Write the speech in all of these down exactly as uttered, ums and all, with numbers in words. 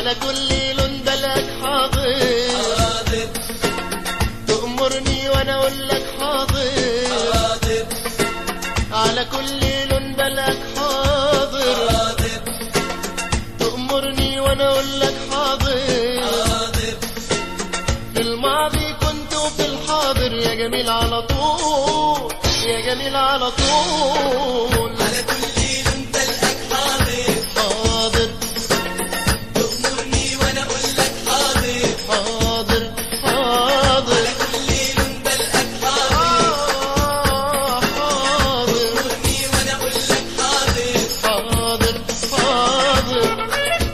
على كل لون بلاك حاضر حاضر، تأمرني وانا اقول لك حاضر حاضر، على كل لون بلاك حاضر حاضر، تأمرني وانا اقول لك حاضر حاضر، في الماضي كنت وفي الحاضر يا جميل على طول يا جميل على طول على كل لون بلقاك حاضر، حاضر تأمرني وانا اقول لك حاضر، حاضر حاضر على كل لون بلقاك حاضر، آه حاضر تأمرني وانا اقول لك حاضر. حاضر حاضر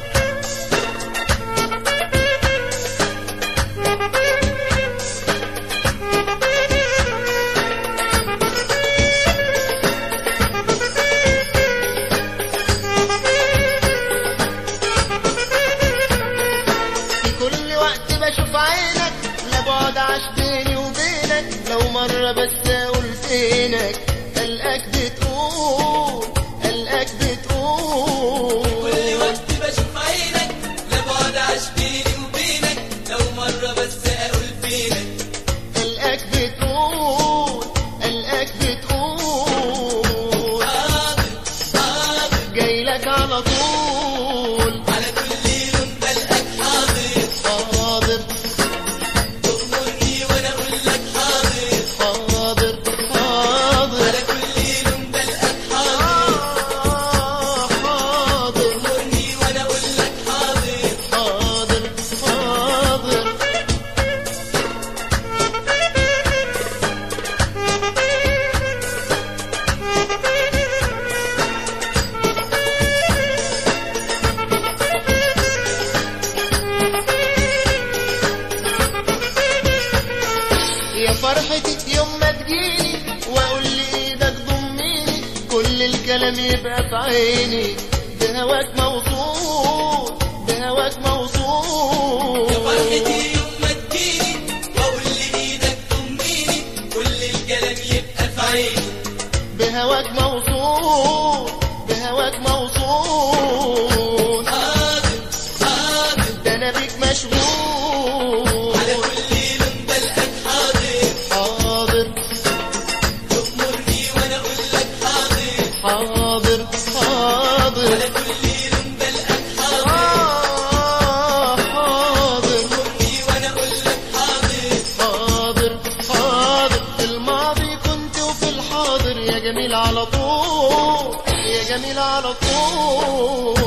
في كل وقت بشوف عينك لا بعد عاش بيني وبينك لو مرة بس اقول فينك قلقك بتقول قلقك بتقول كل وقت بشوف عينك لا بعد عاش بيني وبينك، لو مرة بس اقول فينك قلقك بتقول قلقك بتقول حاضر، حاضر، جايلك على طول على كل لون بلقاك حاضر، حاضر تأمرني وانا اقول لك حاضر، حاضر حاضر على كل لون بلقاك حاضر، آه حاضر تأمرني وانا اقول لك حاضر. حاضر حاضر يا فرحتي يوم ما تجيني واقول لي ايدك ضميني كل الكلام يبقى في عيني بهواك موصول بهواك موصول يا فرحتي يوم ما تجيني واقول لايدك ضميني، كل الكلام يبقى في عيني بهواك موصول بهواك موصول حاضر، حاضر، ده انا بيك مشغول على كل لون بلقاك حاضر، حاضر تأمرني وانا اقول لك حاضر، حاضر حاضر على كل لون بلقاك حاضر، آه حاضر تأمرني وانا اقول لك حاضر. حاضر حاضر في الماضي كنت وفي الحاضر يا جميل على طول يا جميل على طول